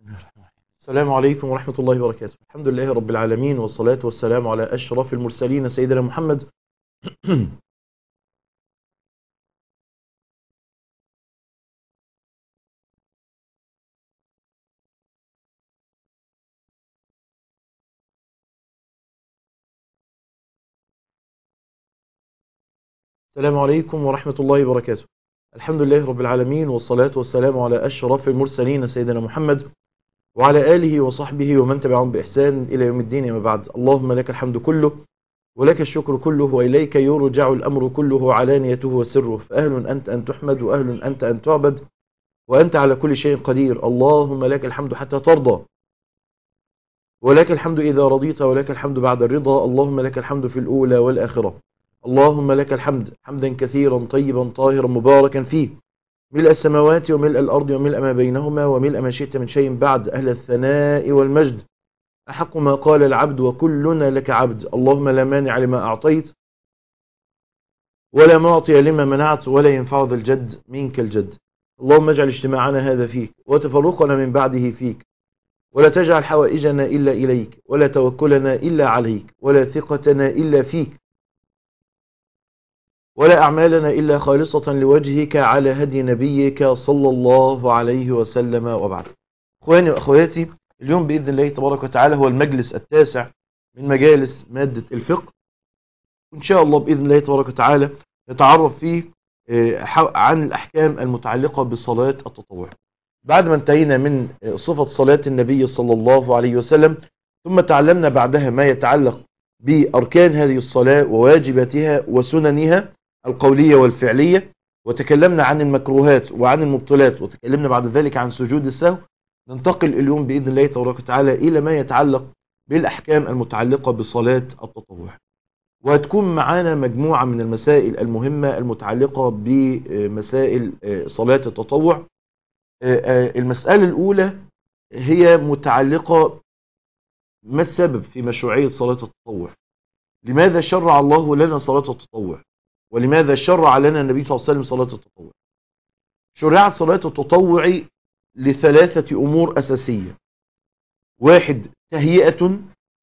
السلام عليكم ورحمة الله وبركاته. الحمد لله رب العالمين، والصلاة والسلام على أشرف المرسلين سيدنا محمد. السلام عليكم ورحمة الله وبركاته. الحمد لله رب العالمين، والصلاة والسلام على أشرف المرسلين سيدنا محمد وعلى آله وصحبه ومن تبعهم بإحسان إلى يوم الدين. ما بعد، اللهم لك الحمد كله ولك الشكر كله وإليك يرجع الأمر كله علانيته وسره، فأهل أنت أن تحمد وأهل أنت أن تعبد وأنت على كل شيء قدير. اللهم لك الحمد حتى ترضى، ولك الحمد إذا رضيت، ولك الحمد بعد الرضا. اللهم لك الحمد في الأولى والآخرة. اللهم لك الحمد حمدا كثيرا طيبا طاهرا مباركا فيه، ملء السماوات وملء الأرض وملء ما بينهما وملء ما شئت من شيء بعد. أهل الثناء والمجد أحق ما قال العبد وكلنا لك عبد. اللهم لا مانع لما أعطيت ولا معطي لما منعت ولا ينفع ذا الجد منك الجد. اللهم اجعل اجتماعنا هذا فيك وتفرقنا من بعده فيك، ولا تجعل حوائجنا إلا إليك، ولا توكلنا إلا عليك، ولا ثقتنا إلا فيك، ولا أعمالنا إلا خالصة لوجهك، على هدي نبيك صلى الله عليه وسلم. وبعد، أخواني وأخواتي، اليوم بإذن الله تبارك وتعالى هو المجلس التاسع من مجالس مادة الفقه، وإن شاء الله بإذن الله تبارك وتعالى نتعرف فيه عن الأحكام المتعلقة بصلاة التطوع. بعد ما انتهينا من صفة صلاة النبي صلى الله عليه وسلم، ثم تعلمنا بعدها ما يتعلق بأركان هذه الصلاة وواجباتها وسننها القولية والفعلية، وتكلمنا عن المكروهات وعن المبطلات، وتكلمنا بعد ذلك عن سجود السهو. ننتقل اليوم بإذن الله تبارك وتعالى إلى ما يتعلق بالأحكام المتعلقة بصلاة التطوع، وهتكون معانا مجموعة من المسائل المهمة المتعلقة بمسائل صلاة التطوع. المسألة الأولى هي متعلقة ما السبب في مشروعية صلاة التطوع؟ لماذا شرع الله لنا صلاة التطوع؟ ولماذا شرع لنا النبي صلى الله عليه وسلم صلاة التطوع؟ شرعت صلاة التطوع لثلاثة أمور أساسية: واحد، تهيئة;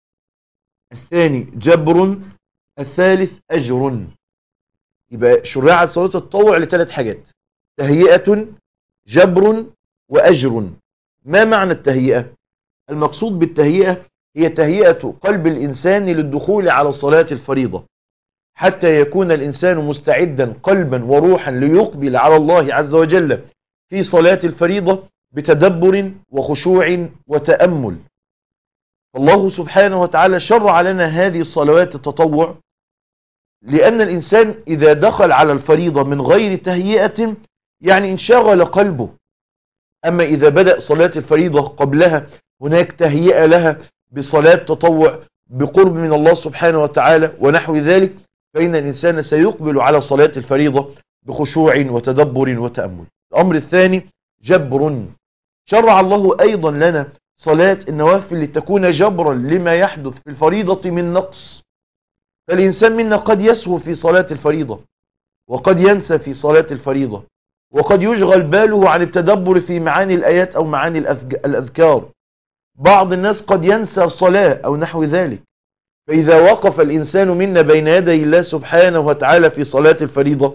الثاني، جبر; الثالث، أجر. يبقى شرعت صلاة التطوع لثلاث حاجات: تهيئة، جبر، وأجر. ما معنى التهيئة؟ المقصود بالتهيئة هي تهيئة قلب الإنسان للدخول على صلاة الفريضة، حتى يكون الإنسان مستعدا قلبا وروحا ليقبل على الله عز وجل في صلاة الفريضة بتدبر وخشوع وتأمل. الله سبحانه وتعالى شرع لنا هذه الصلوات التطوع لأن الإنسان إذا دخل على الفريضة من غير تهيئة يعني انشغل قلبه. أما إذا بدأ صلاة الفريضة قبلها هناك تهيئة لها بصلاة تطوع بقرب من الله سبحانه وتعالى ونحو ذلك، فإن الإنسان سيقبل على صلاة الفريضة بخشوع وتدبر وتأمل. الأمر الثاني، جبر. شرع الله أيضا لنا صلاة النوافل لتكون جبرا لما يحدث في الفريضة من نقص. فالإنسان منا قد يسهو في صلاة الفريضة، وقد ينسى في صلاة الفريضة، وقد يشغل باله عن التدبر في معاني الآيات أو معاني الأذكار. بعض الناس قد ينسى صلاة أو نحو ذلك. فإذا وقف الإنسان منا بين يدي الله سبحانه وتعالى في صلاة الفريضة،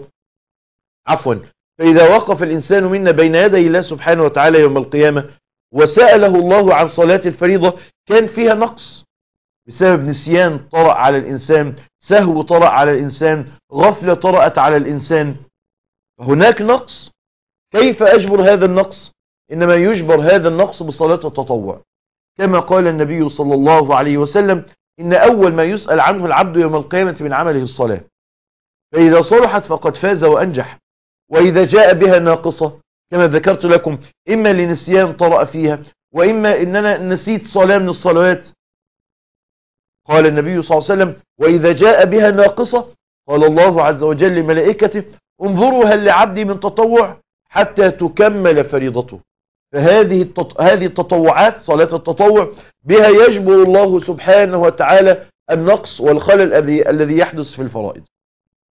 فإذا وقف الإنسان منا بين يدي الله سبحانه وتعالى يوم القيامة وسأله الله عن صلاة الفريضة، كان فيها نقص بسبب نسيان طرأ على الإنسان، سهو طرأ على الإنسان، غفلة طرأت على الإنسان، هناك نقص. كيف أجبر هذا النقص؟ إنما يجبر هذا النقص بصلاة التطوع، كما قال النبي صلى الله عليه وسلم: إن أول ما يسأل عنه العبد يوم القيامة من عمله الصلاة، فإذا صلحت فقد فاز وأنجح، وإذا جاء بها ناقصة كما ذكرت لكم إما لنسيان طرأ فيها، وإما إننا نسيت صلاة من الصلوات، قال النبي صلى الله عليه وسلم: وإذا جاء بها ناقصة قال الله عز وجل لملائكته: انظروا هل لعبدي من تطوع حتى تكمل فريضته. فهذه التطوعات، صلاة التطوع، بها يجبر الله سبحانه وتعالى النقص والخلل الذي يحدث في الفرائض.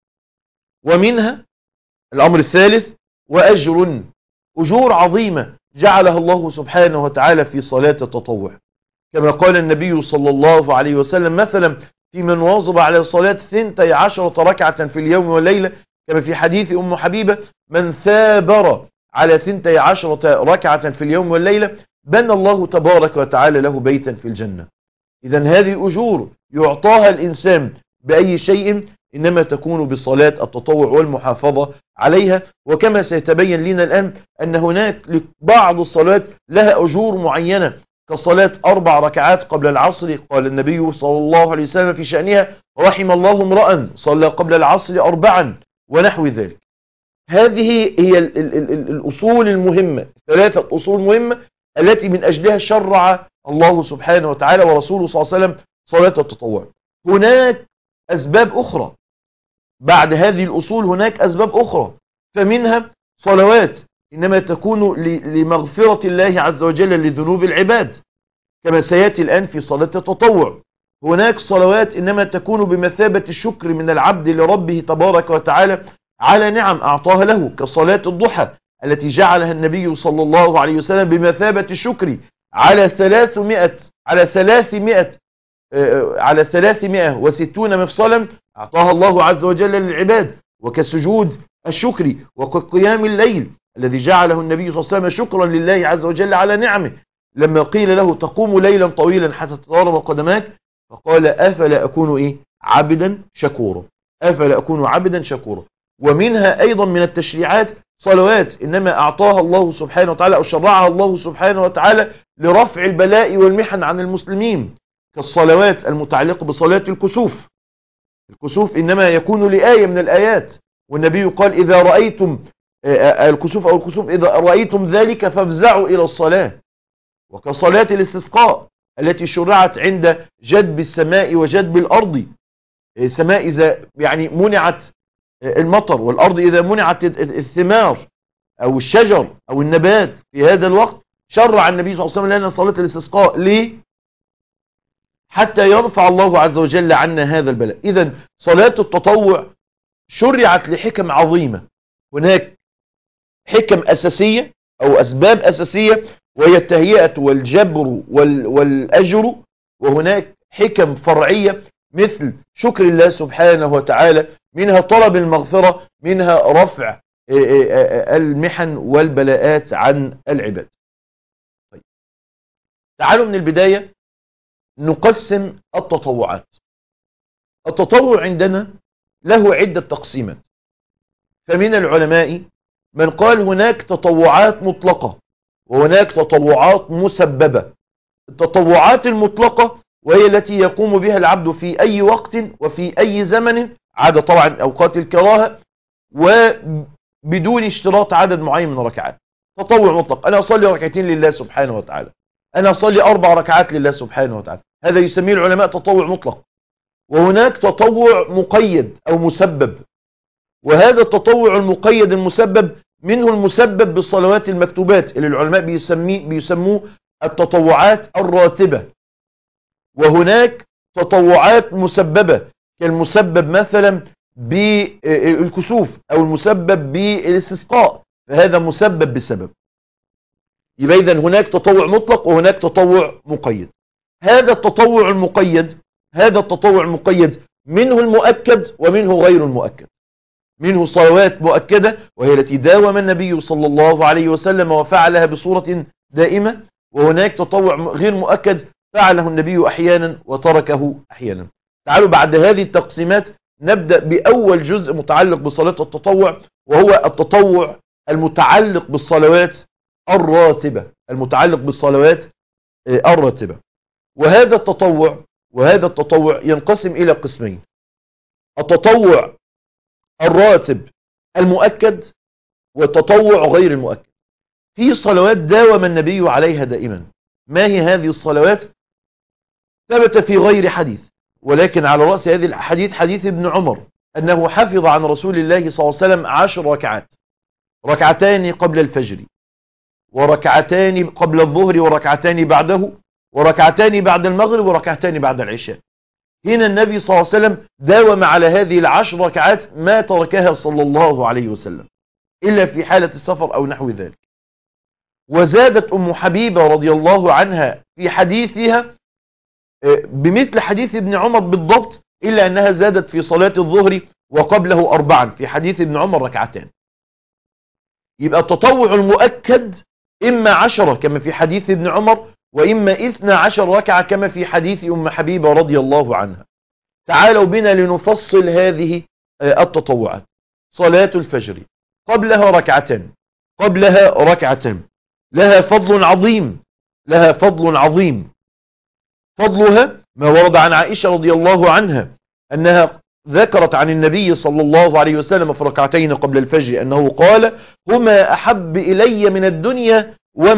ومنها الأمر الثالث، وأجر، أجور عظيمة جعلها الله سبحانه وتعالى في صلاة التطوع، كما قال النبي صلى الله عليه وسلم مثلا في من واظب على صلاة 12 ركعة في اليوم والليلة، كما في حديث أم حبيبة: من ثابر على 12 ركعة في اليوم والليلة بنى الله تبارك وتعالى له بيتا في الجنة. إذن هذه أجور يعطاها الإنسان بأي شيء إنما تكون بصلاة التطوع والمحافظة عليها. وكما سيتبين لنا الآن أن هناك بعض الصلوات لها أجور معينة، كصلاة 4 ركعات قبل العصر، قال النبي صلى الله عليه وسلم في شأنها: رحم الله امرأ صلى قبل العصر 4 ونحو ذلك. هذه هي الأصول المهمة، 3 أصول مهمة التي من أجلها شرع الله سبحانه وتعالى ورسوله صلى الله عليه وسلم صلاة التطوع. هناك أسباب أخرى بعد هذه الأصول، هناك أسباب أخرى، فمنها صلوات إنما تكون لمغفرة الله عز وجل لذنوب العباد، كما سيأتي الآن في صلاة التطوع. هناك صلوات إنما تكون بمثابة الشكر من العبد لربه تبارك وتعالى على نعم أعطاها له، كصلاة الضحى التي جعلها النبي صلى الله عليه وسلم بمثابة الشكر على 360 مفصلا أعطاها الله عز وجل للعباد، وكسجود الشكر وكقيام الليل الذي جعله النبي صلى الله عليه وسلم شكرا لله عز وجل على نعمه، لما قيل له: تقوم ليلا طويلا حتى تتورم قدماك، فقال: أفلا أكون عبدا شكورا، أفلا أكون عبدا شكورا. ومنها أيضا من التشريعات صلوات إنما أعطاها الله سبحانه وتعالى أو شرعها الله سبحانه وتعالى لرفع البلاء والمحن عن المسلمين، كالصلوات المتعلقة بصلاة الكسوف. الكسوف إنما يكون لآية من الآيات، والنبي قال: إذا رأيتم الكسوف أو الكسوف إذا رأيتم ذلك فافزعوا إلى الصلاة. وكصلاة الاستسقاء التي شرعت عند جدب السماء وجدب الأرض، السماء إذا يعني منعت المطر، والأرض إذا منعت الثمار أو الشجر أو النبات في هذا الوقت، شرع النبي صلى الله عليه وسلم لنا صلاة الاستسقاء. ليه؟ حتى يرفع الله عز وجل عنا هذا البلاء. إذن صلاة التطوع شرعت لحكم عظيمة. هناك حكم أساسية أو أسباب أساسية، وهي التهيئة والجبر والأجر، وهناك حكم فرعية مثل شكر الله سبحانه وتعالى، منها طلب المغفرة، منها رفع المحن والبلاءات عن العباد. طيب، تعالوا من البداية نقسم التطوعات. التطوع عندنا له عدة تقسيمات، فمن العلماء من قال هناك تطوعات مطلقة وهناك تطوعات مسببة. التطوعات المطلقة وهي التي يقوم بها العبد في أي وقت وفي أي زمن، عدا طبعا أوقات الكراهة، وبدون اشتراط عدد معين من الركعات. تطوع مطلق: أنا أصلي 2 ركعتين لله سبحانه وتعالى، أنا أصلي 4 ركعات لله سبحانه وتعالى، هذا يسميه العلماء تطوع مطلق. وهناك تطوع مقيد أو مسبب، وهذا التطوع المقيد المسبب منه المسبب بالصلوات المكتوبات اللي العلماء بيسموه التطوعات الراتبة. وهناك تطوعات مسببة كالمسبب مثلا بالكسوف أو المسبب بالاستسقاء، فهذا مسبب بسبب. يبقى إذن هناك تطوع مطلق وهناك تطوع مقيد. هذا التطوع المقيد منه المؤكد ومنه غير المؤكد. منه صلوات مؤكدة وهي التي داوم النبي صلى الله عليه وسلم وفعلها بصورة دائمة، وهناك تطوع غير مؤكد فعله النبي أحيانا وتركه أحيانا. تعالوا بعد هذه التقسيمات نبدأ بأول جزء متعلق بصلاة التطوع، وهو التطوع المتعلق بالصلوات الراتبة. وهذا التطوع ينقسم إلى قسمين: التطوع الراتب المؤكد والتطوع غير المؤكد. في صلوات داوم النبي عليها دائما. ما هي هذه الصلوات؟ ثبت في غير حديث، ولكن على رأس هذه الحديث حديث ابن عمر أنه حفظ عن رسول الله صلى الله عليه وسلم 10 ركعات: 2 قبل الفجر، وركعتان قبل الظهر، وركعتان بعده، وركعتان بعد المغرب، وركعتان بعد العشاء. هنا النبي صلى الله عليه وسلم داوم على هذه 10 ركعات ما تركها صلى الله عليه وسلم إلا في حالة السفر أو نحو ذلك. وزادت أم حبيبة رضي الله عنها في حديثها بمثل حديث ابن عمر بالضبط، إلا أنها زادت في صلاة الظهر وقبله 4، في حديث ابن عمر 2. يبقى التطوع المؤكد إما 10 كما في حديث ابن عمر، وإما 12 ركعة كما في حديث أم حبيبة رضي الله عنها. تعالوا بنا لنفصل هذه التطوعات. صلاة الفجر قبلها 2، قبلها 2 لها فضل عظيم، لها فضل عظيم. فضلها ما ورد عن عائشة رضي الله عنها أنها ذكرت عن النبي صلى الله عليه وسلم في 2 قبل الفجر أنه قال: هما أحب إلي من الدنيا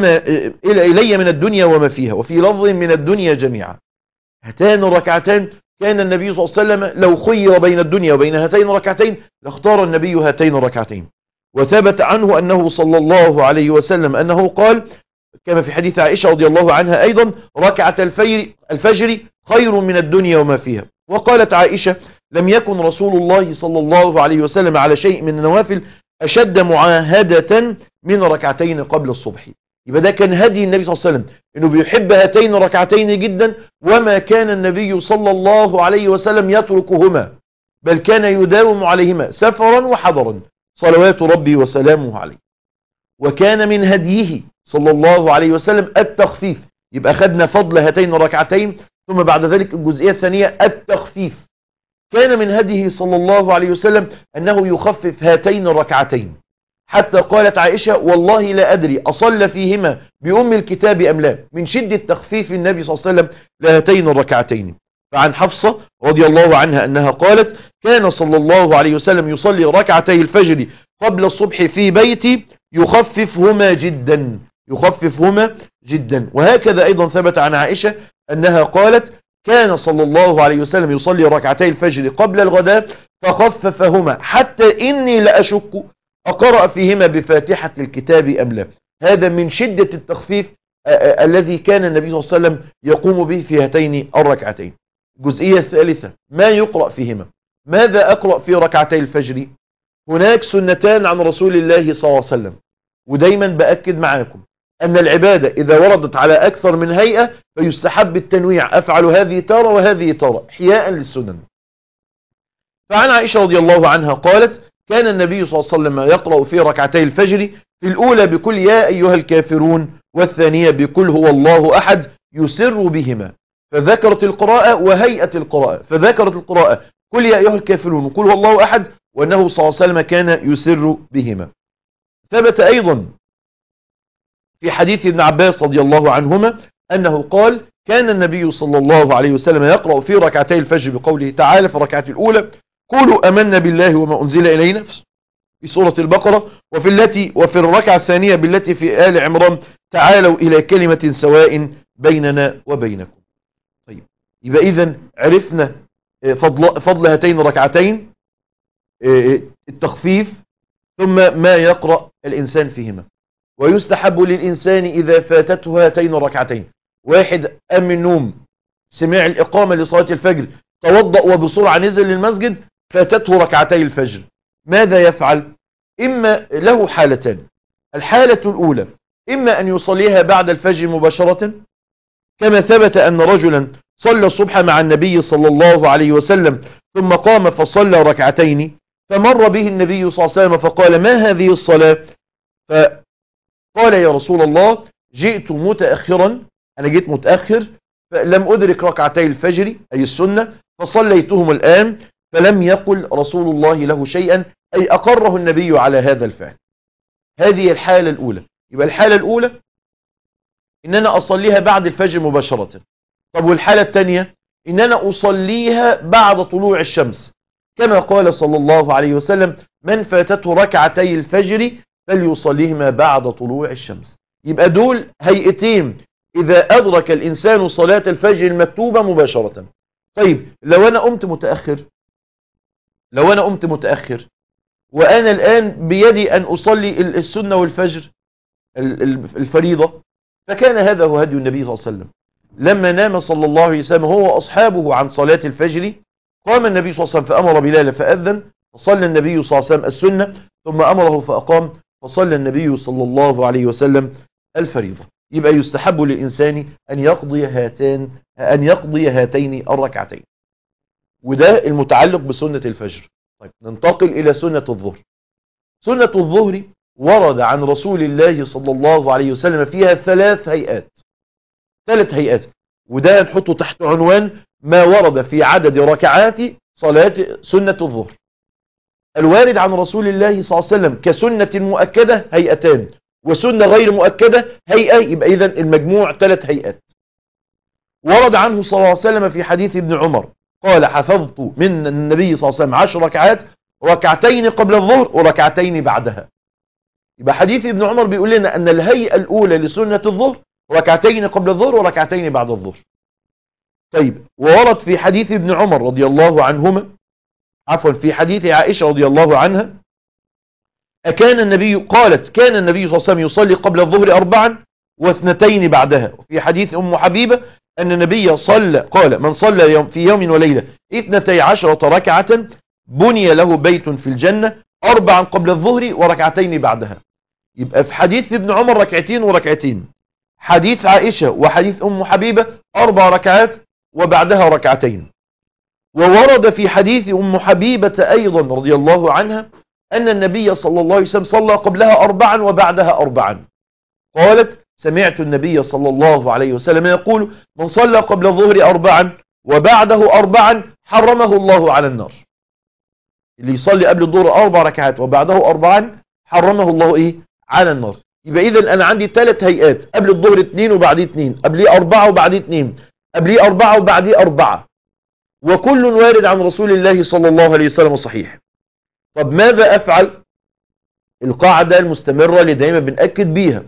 وما فيها، وفي لفظ من الدنيا جميعا. هاتان 2 كان النبي صلى الله عليه وسلم لو خير بين الدنيا وبين هاتين 2 لاختار النبي هاتين 2. وثبت عنه أنه صلى الله عليه وسلم أنه قال كما في حديث عائشة رضي الله عنها أيضا: ركعة الفجر خير من الدنيا وما فيها. وقالت عائشة: لم يكن رسول الله صلى الله عليه وسلم على شيء من النوافل أشد معاهدة من 2 قبل الصبح. يبقى ده كان هدي النبي صلى الله عليه وسلم، انه بيحب هاتين 2 جدا، وما كان النبي صلى الله عليه وسلم يتركهما، بل كان يداوم عليهما سفرا وحضرا صلوات ربي وسلامه عليه. وكان من هديه صلى الله عليه وسلم التخفيف. يبقى خدنا فضل هاتين 2، ثم بعد ذلك الجزئية الثانية التخفيف. كان من هديه صلى الله عليه وسلم أنه يخفف هاتين 2، حتى قالت عائشة: والله لا أدري أصلى فيهما بأم الكتاب أم لا، من شدة تخفيف النبي صلى الله عليه وسلم لهاتين 2. فعن حفصة رضي الله عنها أنها قالت: كان صلى الله عليه وسلم يصلي 2 الفجر قبل الصبح في بيتي يخففهما جدا، يخففهما جدا. وهكذا أيضا ثبت عن عائشة أنها قالت: كان صلى الله عليه وسلم يصلي 2 الفجر قبل الغداء فخففهما حتى إني لأشك أقرأ فيهما بفاتحة الكتاب أم لا. هذا من شدة التخفيف الذي كان النبي صلى الله عليه وسلم يقوم به في هاتين 2. الجزئية الثالثة: ما يقرأ فيهما. ماذا أقرأ في 2 الفجر؟ هناك سنتان عن رسول الله صلى الله عليه وسلم، ودايما بأكد معاكم أن العبادة إذا وردت على أكثر من هيئة فيستحب التنويع، أفعل هذه تارة وهذه تارة إحياء للسنن. فعن عائشة رضي الله عنها قالت: كان النبي صلى الله عليه وسلم يقرأ في 2 الفجر في الأولى بكل يا أيها الكافرون، والثانية بكل هو الله أحد، يسر بهما. فذكرت القراءة وهيئة القراءة، فذكرت القراءة كل يا أيها الكافرون وكل هو الله أحد، وأنه صلى الله عليه وسلم كان يسر بهما. ثبت أيضا في حديث ابن عباس رضي الله عنهما أنه قال: كان النبي صلى الله عليه وسلم يقرأ في 2 الفجر بقوله تعالى في الركعة الأولى: قولوا أمنا بالله وما أنزل إلينا في سورة البقرة، وفي الركعة الثانية بالتي في آل عمران: تعالوا إلى كلمة سواء بيننا وبينكم. طيب، يبقى إذن عرفنا فضل هاتين 2 التخفيف، ثم ما يقرأ الإنسان فيهما. ويستحب للإنسان إذا فاتته هاتين 2، واحد قام من النوم سمع الإقامة لصلاة الفجر، توضأ وبسرعة نزل للمسجد، فاتته 2 الفجر، ماذا يفعل؟ إما له حالتان. الحالة الأولى: إما أن يصليها بعد الفجر مباشرة، كما ثبت أن رجلا صلى الصبح مع النبي صلى الله عليه وسلم ثم قام فصلى 2، فمر به النبي صلى الله عليه وسلم فقال: ما هذه الصلاة؟ فقال: يا رسول الله، جئت متأخرا، أنا جئت متأخر فلم أدرك 2 الفجر أي السنة فصليتهم الآن. فلم يقل رسول الله له شيئا، أي أقره النبي على هذا الفعل. هذه الحالة الأولى. يبقى الحالة الأولى إن أنا أصليها بعد الفجر مباشرة. طب والحالة الثانية إن أنا أصليها بعد طلوع الشمس، كما قال صلى الله عليه وسلم: من فاتته 2 الفجر فليصليهما بعد طلوع الشمس. يبقى دول هيئتين إذا أدرك الإنسان صلاة الفجر المكتوبة مباشرة. طيب، لو أنا قمت متأخر وأنا الآن بيدي أن أصلي السنة والفجر الفريضة، فكان هذا هو هدي النبي صلى الله عليه وسلم. لما نام صلى الله عليه وسلم هو وأصحابه عن صلاة الفجر، قام النبي صلى الله عليه وسلم فأمر بلال فأذن، فصلى النبي صلى الله عليه وسلم السنة، ثم أمره فأقام، فصلى النبي صلى الله عليه وسلم الفريضة. يبقى يستحب للإنسان أن يقضي هاتين الركعتين، وده المتعلق بسنة الفجر. طيب ننتقل إلى سنة الظهر. سنة الظهر ورد عن رسول الله صلى الله عليه وسلم فيها ثلاث هيئات، وده نحطه تحت عنوان ما ورد في عدد ركعات صلاة سنة الظهر. الوارد عن رسول الله صلى الله عليه وسلم كسنة مؤكدة هيئتان، وسنة غير مؤكدة هيئة، يبقى إذن المجموع 3 هيئات. ورد عنه صلى الله عليه وسلم في حديث ابن عمر قال: حفظت من النبي صلى الله عليه وسلم 10 ركعات، ركعتين قبل الظهر وركعتين بعدها. يبقى حديث ابن عمر بيقول لنا أن الهيئة الأولى لسنة الظهر ركعتين قبل الظهر وركعتين بعد الظهر. طيب، وورد في حديث ابن عمر رضي الله عنهما، في حديث عائشة رضي الله عنها، كان النبي صلى الله عليه وسلم يصلي قبل الظهر 4 و2 بعدها. وفي حديث أم حبيبة أن النبي قال: من صلى في يوم وليلة 12 ركعة بني له بيت في الجنة، 4 قبل الظهر وركعتين بعدها. يبقى في حديث ابن عمر ركعتين وركعتين، حديث عائشة وحديث أم حبيبة 4 ركعات وبعدها ركعتين. وورد في حديث أم حبيبة أيضا رضي الله عنها أن النبي صلى الله عليه وسلم صلى قبلها 4 وبعدها 4. قالت: سمعت النبي صلى الله عليه وسلم يقول: من صلى قبل الظهر 4 وبعده 4 حرمه الله على النار. اللي يصلي قبل الظهر 4 ركعات وبعده 4 حرمه الله على النار. يبقى إذن أنا عندي 3 هيئات: قبل الظهر 2 وبعديه 2، قبليه 4 وبعديه 2، قبليه 4 وبعديه 4، وكل وارد عن رسول الله صلى الله عليه وسلم صحيح. طب ماذا أفعل؟ القاعدة المستمرة اللي دائما بنأكد بيها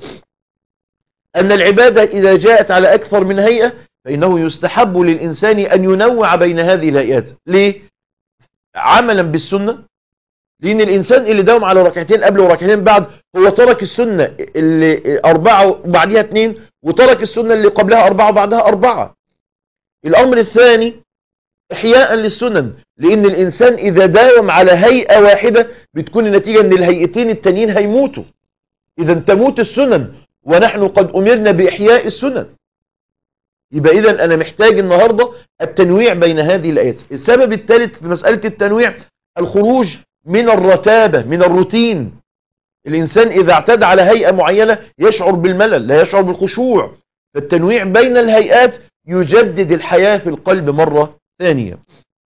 أن العبادة إذا جاءت على أكثر من هيئة فإنه يستحب للإنسان أن ينوع بين هذه الهيئات. ليه؟ عملا بالسنة، لأن الإنسان اللي داوم على ركعتين قبل وركعتين بعد هو ترك السنة اللي 4 وبعدها 2، وترك السنة اللي قبلها 4 وبعدها 4. الأمر الثاني إحياء للسنن، لأن الإنسان إذا داوم على هيئة واحدة بتكون النتيجة أن الهيئتين التانيين هيموتوا، إذا تموت السنن، ونحن قد أمرنا بإحياء السنن. يبقى إذا أنا محتاج النهاردة التنويع بين هذه الآيات. السبب الثالث في مسألة التنويع الخروج من الرتابة، من الروتين. الإنسان إذا اعتاد على هيئة معينة يشعر بالملل، لا يشعر بالخشوع. فالتنويع بين الهيئات يجدد الحياة في القلب مرة ثانية.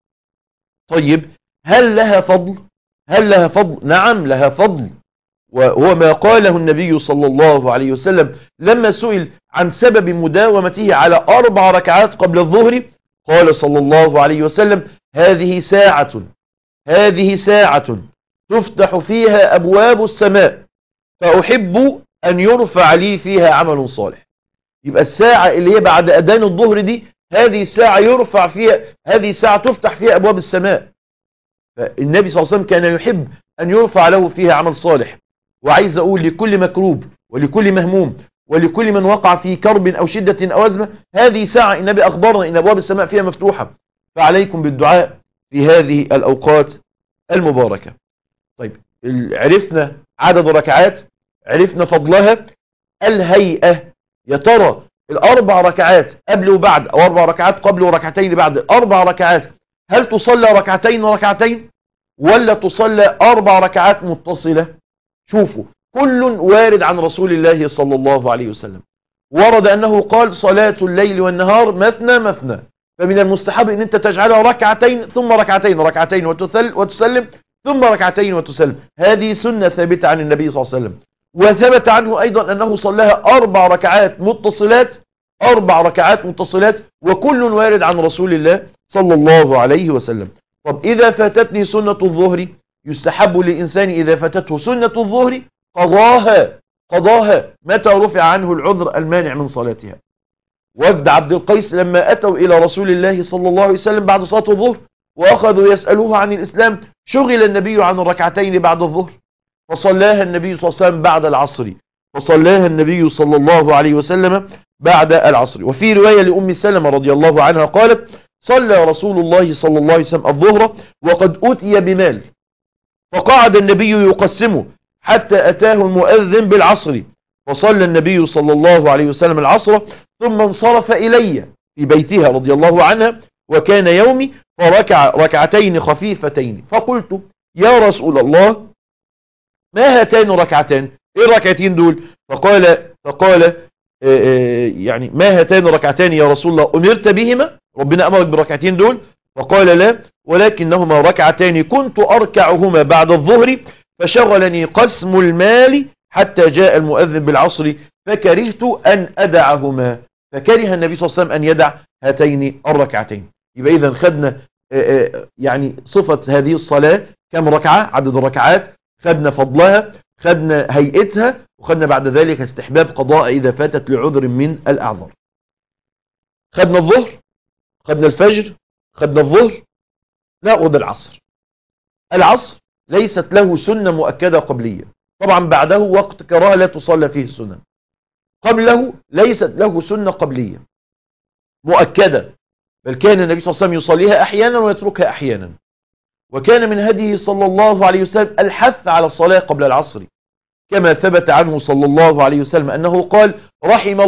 طيب، هل لها فضل؟ نعم لها فضل، وهو ما قاله النبي صلى الله عليه وسلم لما سئل عن سبب مداومته على 4 ركعات قبل الظهر. قال صلى الله عليه وسلم: هذه ساعة تفتح فيها أبواب السماء، فأحب أن يرفع لي فيها عمل صالح. يبقى الساعة اللي هي بعد أذان الظهر دي، هذه الساعة تفتح فيها أبواب السماء. فالنبي صلى الله عليه وسلم كان يحب أن يرفع له فيها عمل صالح. وعايز أقول لكل مكروب ولكل مهموم ولكل من وقع في كرب أو شدة أو أزمة، هذه ساعة النبي أخبرنا إن أبواب السماء فيها مفتوحة، فعليكم بالدعاء في هذه الأوقات المباركة. طيب، عرفنا عدد الركعات، عرفنا فضلها. الهيئة، يا ترى 4 ركعات قبل وبعد، أو 4 ركعات قبل وركعتين بعد، 4 ركعات هل تصلى ركعتين وركعتين، ولا تصلى 4 ركعات متصلة؟ شوفوا، كل وارد عن رسول الله صلى الله عليه وسلم. ورد أنه قال: صلاة الليل والنهار مثنى مثنى، فمن المستحب أن أنت تجعلها ركعتين ثم ركعتين وتسلم، ثم ركعتين وتسلم. هذه سنة ثابتة عن النبي صلى الله عليه وسلم. وثبت عنه أيضا أنه صلاها 4 ركعات متصلات، وكل وارد عن رسول الله صلى الله عليه وسلم. طب إذا فاتتني سنة الظهر، يستحب للإنسان إذا فاتته سنة الظهر قضاها متى رفع عنه العذر المانع من صلاتها. وفد عبد القيس لما أتوا إلى رسول الله صلى الله عليه وسلم بعد صلاة الظهر وأخذوا يسألوه عن الإسلام، شغل النبي عن الركعتين بعد الظهر، فصلاها النبي صلى الله عليه وسلم بعد العصر، فصلاها النبي صلى الله عليه وسلم بعد العصر. وفي رواية لأم سلمة رضي الله عنها قالت: صلى رسول الله صلى الله عليه وسلم الظهر وقد أتي بمال، فقعد النبي يقسمه حتى أتاه المؤذن بالعصر، فصلى النبي صلى الله عليه وسلم العصر ثم انصرف إلي في بيتها رضي الله عنها وكان يومي فركع ركعتين خفيفتين فقلت يا رسول الله ما هاتان ركعتان؟ ايه الركعتين دول؟ فقال يعني ما هاتان ركعتان يا رسول الله أمرت بهما؟ ربنا أمرك بالركعتين دول؟ فقال لا ولكنهما ركعتان كنت أركعهما بعد الظهر فشغلني قسم المال حتى جاء المؤذن بالعصر فكرهت أن أدعهما. فكره النبي صلى الله عليه وسلم أن يدع هاتين الركعتين. يبقى إذن خدنا يعني صفة هذه الصلاة كم ركعة، عدد الركعات، خدنا فضلها، خدنا هيئتها، وخدنا بعد ذلك استحباب قضاء إذا فاتت لعذر من الأعذار. خدنا الظهر، خدنا الفجر، خدنا الظهر، نأخذ العصر. العصر ليست له سنة مؤكدة قبلية، طبعا بعده وقت كراهة لا تصلى فيه السنة. قبله ليست له سنة قبلية مؤكدة، بل كان النبي صلى الله عليه وسلم يصليها أحيانا ويتركها أحيانا. وكان من هديه صلى الله عليه وسلم الحث على الصلاة قبل العصر، كما ثبت عنه صلى الله عليه وسلم أنه قال رحم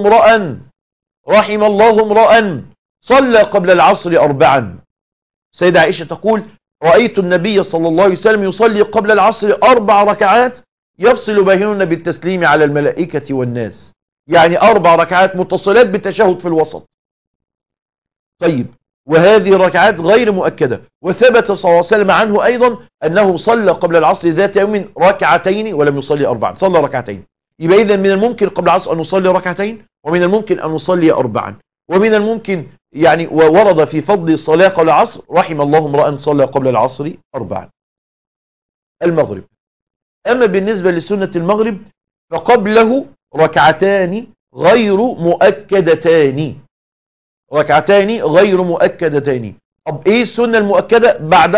الله امرأ صلى قبل العصر 4. سيدة عائشة تقول رأيت النبي صلى الله عليه وسلم يصلي قبل العصر 4 ركعات يفصل بينهن بالتسليم على الملائكة والناس، يعني 4 ركعات متصلات بالتشهد في الوسط. طيب، وهذه الركعات غير مؤكدة. وثبت صلى الله عليه وسلم عنه أيضا أنه صلى قبل العصر ذات يوم ركعتين ولم يصلي 4، صلى ركعتين. يبقى إذن من الممكن قبل العصر أن نصلي ركعتين، ومن الممكن أن نصلي 4، ومن الممكن يعني وورد في فضل الصلاة قبل العصر رحم الله امرأ صلى قبل العصر 4. المغرب، أما بالنسبة لسنة المغرب فقبله ركعتان غير مؤكدتان، ركعتان غير مؤكدتان. طب ايه السنة المؤكدة؟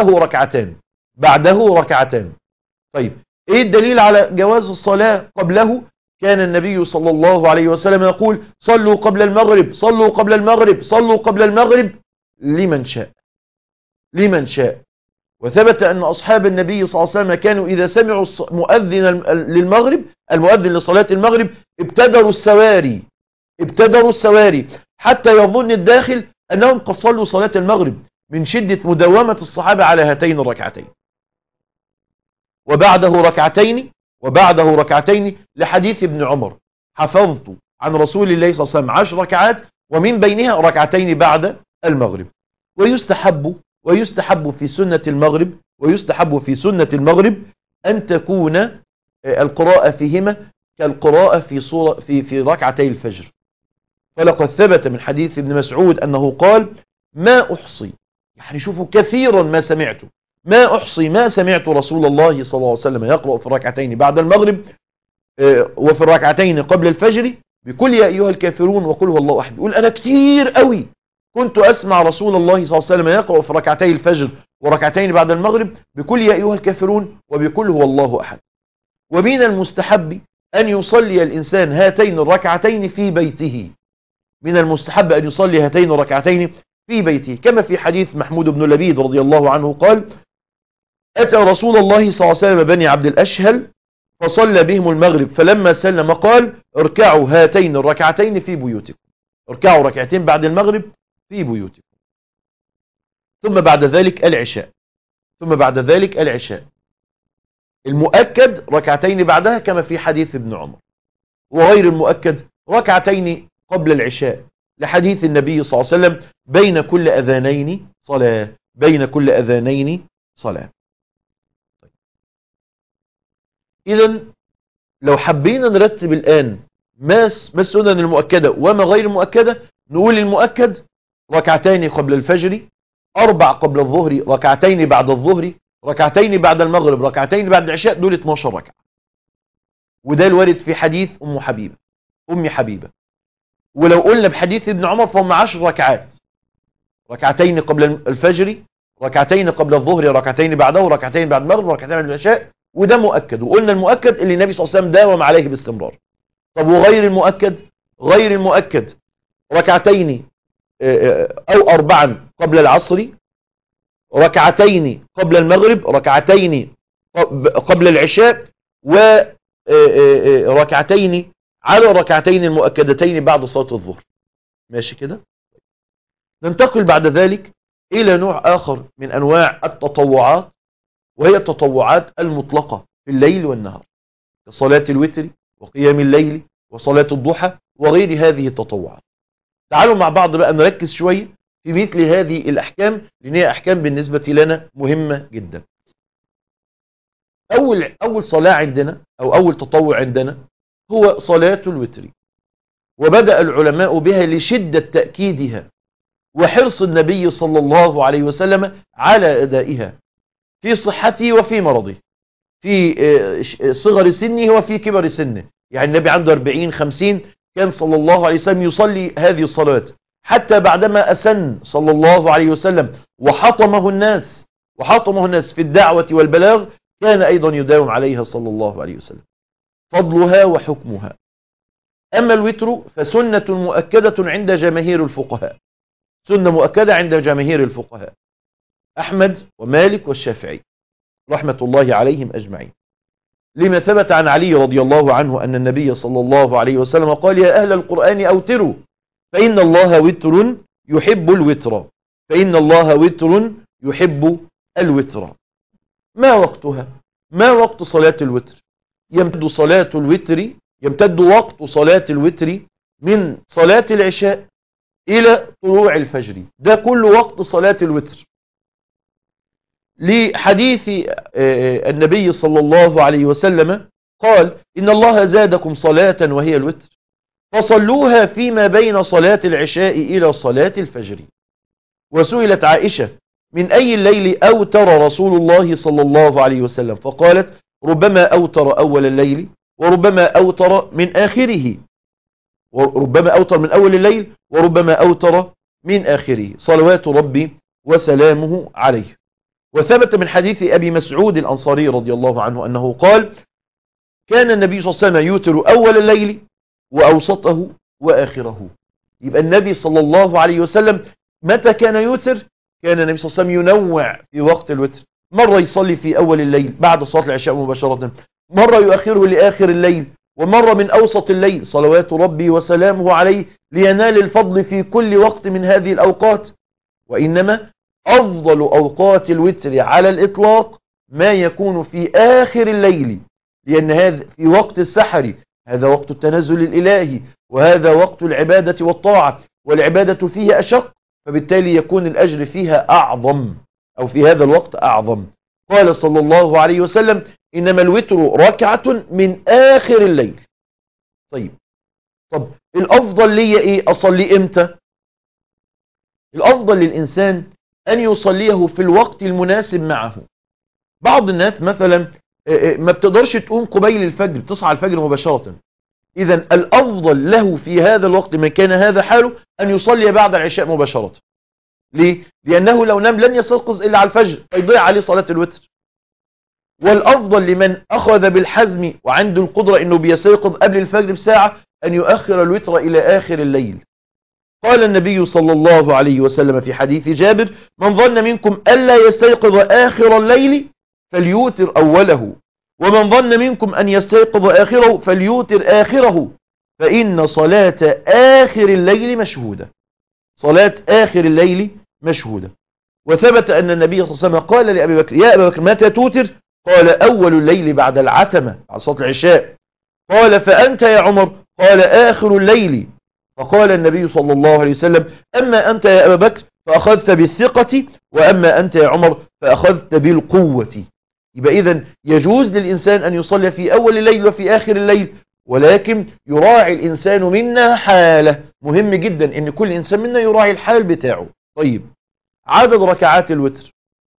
بعده ركعتان. طيب ايه الدليل على جواز الصلاة قبله؟ كان النبي صلى الله عليه وسلم يقول صلوا قبل المغرب، صلوا قبل المغرب، صلوا قبل المغرب لمن شاء. وثبت أن أصحاب النبي صلى الله عليه وسلم كانوا إذا سمعوا مؤذنا للمغرب، المؤذن لصلاة المغرب، ابتدروا السواري حتى يظن الداخل أنهم قد صلوا صلاة المغرب من شدة مداومة الصحابة على هاتين الركعتين. وبعده ركعتين لحديث ابن عمر حفظت عن رسول الله صلى الله عليه وسلم 10 ركعات ومن بينها ركعتين بعد المغرب. ويستحب في سنة المغرب أن تكون القراءة فيهما كالقراءة في ركعتي الفجر. فلقد ثبت من حديث ابن مسعود أنه قال ما أحصي، يعني شوفوا كثيرا ما سمعت رسول الله صلى الله عليه وسلم يقرأ في الركعتين بعد المغرب وفي الركعتين قبل الفجر بكل يا أيها الكافرون وقل هو الله أحد. يقول أنا كتير قوي كنت أسمع رسول الله صلى الله عليه وسلم يقرأ في ركعتي الفجر وركعتين بعد المغرب بكل يا أيها الكافرون وبكل هو الله أحد. ومن المستحب أن يصلي الإنسان هاتين الركعتين في بيته، كما في حديث محمود بن لبيد رضي الله عنه قال أتى رسول الله صلى الله عليه وسلم بني عبد الأشهل فصلى بهم المغرب فلما سلم قال اركعوا هاتين الركعتين في بيوتكم، اركعوا ركعتين بعد المغرب في بيوتكم. ثم بعد ذلك العشاء المؤكد ركعتين بعدها كما في حديث ابن عمر، وغير المؤكد ركعتين قبل العشاء لحديث النبي صلى الله عليه وسلم بين كل أذانين صلاة. إذن لو حبينا نرتب الآن ما السنن المؤكدة وما غير المؤكدة، نقول المؤكد ركعتين قبل الفجر، 4 قبل الظهر، ركعتين بعد الظهر، ركعتين بعد المغرب، ركعتين بعد العشاء، دول 12 ركعة. وده الوارد في حديث أم حبيبة. ولو قلنا بحديث ابن عمر فهم 10 ركعات، ركعتين قبل الفجر، ركعتين قبل الظهر، ركعتين بعده، ركعتين بعد المغرب، ركعتين بعد العشاء، وده مؤكد. وقلنا المؤكد اللي النبي صلى الله عليه وسلم داوم عليه باستمرار. طب وغير المؤكد ركعتين أو 4 قبل العصر، ركعتين قبل المغرب، ركعتين قبل العشاء، وركعتين على ركعتين المؤكدتين بعد صلاة الظهر. ماشي كده. ننتقل بعد ذلك إلى نوع آخر من أنواع التطوعات، وهي التطوعات المطلقة في الليل والنهار، كصلاة الوتر وقيام الليل وصلاة الضحى وغير هذه التطوعات. تعالوا مع بعض بقى نركز شوية في مثل هذه الأحكام، لأن هي أحكام بالنسبة لنا مهمة جدا. أول صلاة عندنا أو أول تطوع عندنا هو صلاة الوتر، وبدأ العلماء بها لشدة تأكيدها وحرص النبي صلى الله عليه وسلم على أدائها في صحته وفي مرضه، في صغر سنه وفي كبر سنه. يعني النبي عنده 40-50 كان صلى الله عليه وسلم يصلي هذه الصلاة، حتى بعدما أسن صلى الله عليه وسلم وحطمه الناس في الدعوة والبلاغ، كان أيضا يداوم عليها صلى الله عليه وسلم. فضلها وحكمها. أما الوتر فسنة مؤكدة عند جماهير الفقهاء، سنة مؤكدة عند جماهير الفقهاء أحمد ومالك والشافعي رحمة الله عليهم أجمعين، لما ثبت عن علي رضي الله عنه أن النبي صلى الله عليه وسلم قال: يا أهل القرآن أوتروا فإن الله وتر يحب الوتر، فإن الله وتر يحب الوتر. ما وقتها؟ ما وقت صلاة الوتر؟ يمتد وقت صلاة الوتر من صلاة العشاء إلى طلوع الفجر، ده كل وقت صلاة الوتر، لحديث النبي صلى الله عليه وسلم قال: إن الله زادكم صلاة وهي الوتر فصلوها فيما بين صلاة العشاء إلى صلاة الفجر. وسئلت عائشة: من أي الليل أوتر رسول الله صلى الله عليه وسلم؟ فقالت: ربما أوتر أول الليل وربما أوتر من آخره، وربما أوتر من أول الليل وربما أوتر من آخره، صلوات ربي وسلامه عليه. وثبت من حديث أبي مسعود الأنصاري رضي الله عنه أنه قال: كان النبي صلى الله عليه وسلم يوتر أول الليل وأوسطه وآخره. يبقى النبي صلى الله عليه وسلم متى كان يوتر؟ كان النبي صلى الله عليه وسلم ينوع في وقت الوتر، مرة يصلي في أول الليل بعد صلاة العشاء مباشرة، مرة يؤخره لآخر الليل، ومرة من أوسط الليل، صلوات ربي وسلامه عليه، لينال الفضل في كل وقت من هذه الأوقات. وإنما أفضل أوقات الوتر على الإطلاق ما يكون في آخر الليل، لأن هذا في وقت السحر، هذا وقت التنزل الإلهي، وهذا وقت العبادة والطاعة، والعبادة فيه أشق، فبالتالي يكون الأجر فيها أعظم، أو في هذا الوقت أعظم. قال صلى الله عليه وسلم: إنما الوتر ركعة من آخر الليل. طب الأفضل لي إيه؟ أصلي إمتى؟ الأفضل للإنسان أن يصليه في الوقت المناسب معه. بعض الناس مثلا ما بتقدرش تقوم قبيل الفجر، تصحى الفجر مباشرة، إذا الأفضل له في هذا الوقت من كان هذا حاله أن يصلي بعد العشاء مباشرة. ليه؟ لأنه لو نام لن يستيقظ إلا على الفجر، فيضيع عليه صلاة الوتر. والأفضل لمن أخذ بالحزم وعنده القدرة أنه بيستيقظ قبل الفجر بساعة أن يؤخر الوتر إلى آخر الليل. قال النبي صلى الله عليه وسلم في حديث جابر: من ظن منكم ألا يستيقظ آخر الليل فليوتر أوله، ومن ظن منكم أن يستيقظ آخره فليوتر آخره، فإن صلاة آخر الليل مشهودة. صلاة آخر الليل مشهودة. وثبت أن النبي صلى الله عليه وسلم قال لأبي بكر: يا أبا بكر متى توتر؟ قال: أول الليل بعد العتمة، بعد صلاة العشاء. قال: فأنت يا عمر؟ قال: آخر الليل. فقال النبي صلى الله عليه وسلم: أما أنت يا أبا بكر فأخذت بالثقة، وأما أنت يا عمر فأخذت بالقوة. يبقى إذن يجوز للإنسان أن يصلي في أول الليل وفي آخر الليل، ولكن يراعي الإنسان منا حاله. مهم جدا أن كل إنسان منا يراعي الحال بتاعه. طيب، عدد ركعات الوتر.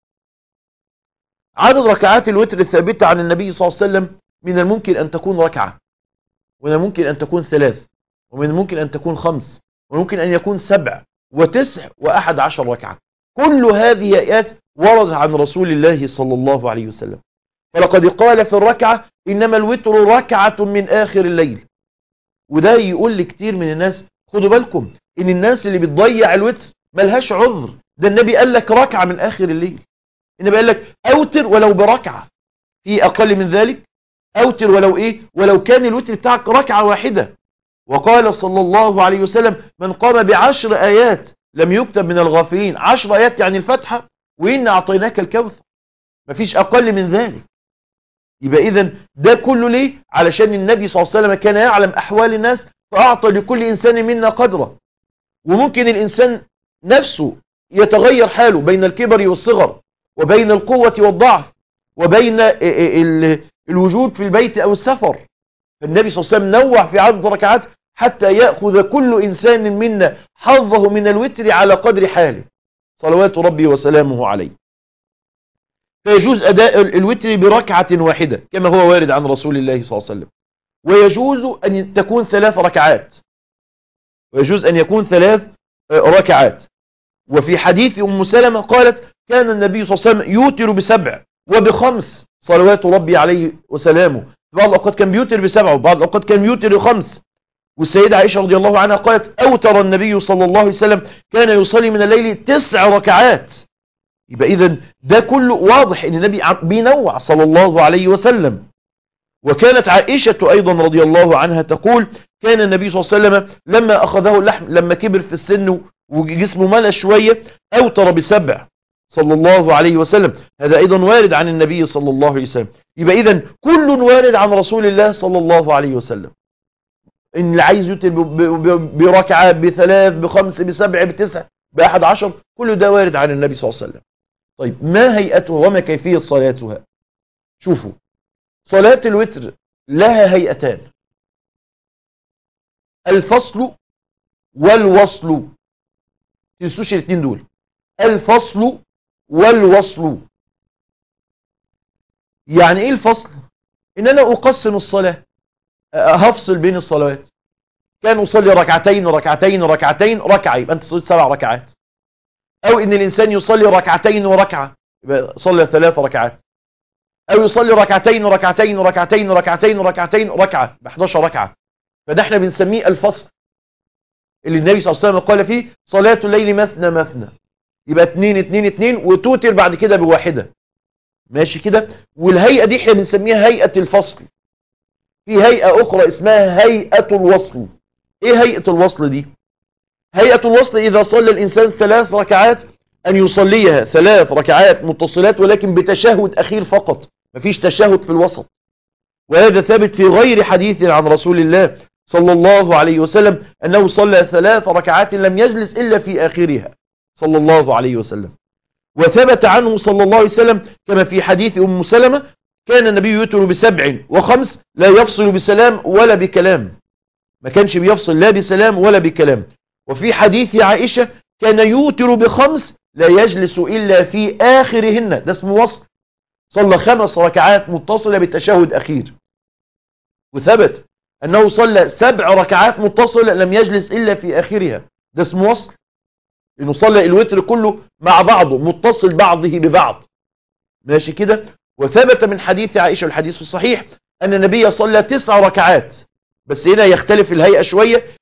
عدد ركعات الوتر الثابتة عن النبي صلى الله عليه وسلم من الممكن أن تكون ركعة، ومن الممكن أن تكون 3، ومن الممكن أن تكون 5، وممكن أن يكون 7 و9 و11 ركعة. كل هذه آيات ورد عن رسول الله صلى الله عليه وسلم. فلقد قال في الركعة: إنما الوتر ركعة من آخر الليل. وده يقول لكتير من الناس: خدوا بالكم إن الناس اللي بتضيع الوتر ملهاش عذر، ده النبي قال لك ركعة من آخر الليل. النبي قال لك أوتر ولو بركعة، في أقل من ذلك أوتر ولو إيه؟ ولو كان الوتر بتاعك ركعة واحدة. وقال صلى الله عليه وسلم من قام ب10 آيات لم يكتب من الغافلين. 10 آيات يعني الفتحة، وإن أعطيناك الكوثر، مفيش أقل من ذلك. يبقى إذن ده كله ليه؟ علشان النبي صلى الله عليه وسلم كان يعلم أحوال الناس، فأعطى لكل إنسان منا قدره. وممكن الإنسان نفسه يتغير حاله بين الكبر والصغر، وبين القوة والضعف، وبين الوجود في البيت أو السفر. فالنبي صلى الله عليه وسلم نوع في عدد ركعات حتى يأخذ كل إنسان منا حظه من الوتر على قدر حاله، صلوات ربي وسلامه عليه. فيجوز أداء الوتر بركعة واحدة كما هو وارد عن رسول الله صلى الله عليه وسلم، ويجوز أن تكون 3 ركعات، ويجوز أن يكون 3 ركعات. وفي حديث أم سلمة قالت كان النبي صلى الله عليه وسلم يوتر ب7 وب5 صلوات ربي عليه وسلامه. في بعض الأوقات كان بيوتر ب7 وبعض الأوقات كان بيوتر ب5. والسيدة عائشة رضي الله عنها قالت أوتر النبي صلى الله عليه وسلم كان يصلي من الليل 9 ركعات. يبقى إذن ده كله واضح أن النبي بينوع صلى الله عليه وسلم. وكانت عائشة أيضا رضي الله عنها تقول كان النبي صلى الله عليه وسلم لما أخذه اللحم، لما كبر في السن وجسمه ملأ شوية، أوتر ب7 صلى الله عليه وسلم. هذا أيضا وارد عن النبي صلى الله عليه وسلم. يبقى إذن كل وارد عن رسول الله صلى الله عليه وسلم. إن اللي عايز يوتر بركعة ب3 ب5 ب7 ب9 ب11، كل ده وارد عن النبي صلى الله عليه وسلم. طيب ما هيئتها وما كيفية صلاتها؟ شوفوا، صلاة الوتر لها هيئتان: الفصل والوصل. تنسوش الاثنين دول، الفصل والوصل. يعني ايه الفصل؟ ان انا اقسم الصلاة، هفصل بين الصلوات. كان يصلي ركعتين ركعتين ركعتين ركعة، يبقى انت صليت 7 ركعات. او ان الانسان يصلي ركعتين وركعة، يبقى صلي 3 ركعات. او يصلي ركعتين ركعتين ركعتين ركعتين ركعتين ركعة، ب 11 ركعة. فده احنا بنسميه الفصل، اللي النبي صلى الله عليه وسلم قال فيه صلاة الليل مثنى مثنى، يبقى 2 2 2 وتوتر بعد كده بواحدة. ماشي كده. والهيئة دي احنا بنسميها هيئة الفصل. في هيئة اخرى اسمها هيئة الوصل. ايه هيئة الوصل دي؟ هيئة الوصل اذا صلى الانسان 3 ركعات ان يصليها 3 ركعات متصلات، ولكن بتشهد اخير فقط، مفيش تشهد في الوسط. وهذا ثابت في غير حديث عن رسول الله صلى الله عليه وسلم أنه صلى 3 ركعات لم يجلس إلا في آخرها صلى الله عليه وسلم. وثبت عنه صلى الله عليه وسلم كما في حديث أم سلمة كان النبي يوتر ب7 و5 لا يفصل بسلام ولا بكلام، ما كانش بيفصل لا بسلام ولا بكلام. وفي حديث عائشة كان يوتر ب5 لا يجلس إلا في آخرهن، ده اسمه وصل، صلى 5 ركعات متصلة بالتشهد أخير. وثبت أنه صلى 7 ركعات متصلة لم يجلس إلا في آخرها، ده اسمه وصل، إنه صلى الوتر كله مع بعضه متصل بعضه ببعض. ماشي كده. وثبت من حديث عائشة الحديث الصحيح أن النبي صلى 9 ركعات، بس هنا يختلف الهيئة شوية،